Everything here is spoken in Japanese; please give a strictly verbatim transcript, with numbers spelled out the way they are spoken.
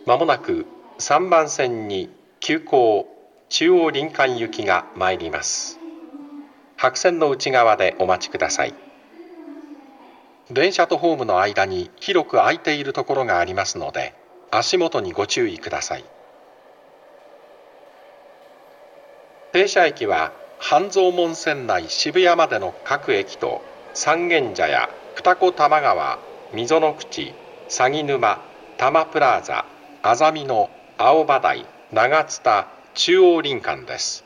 まもなくさんばん線に急行中央林間行きが参ります。白線の内側でお待ちください。電車とホームの間に広く空いているところがありますので、足元にご注意ください。停車駅は半蔵門線内渋谷までの各駅と三軒茶屋、二子玉川、溝の口、鷺沼、多摩プラザ、あざみ野、青葉台、長津田、中央林間です。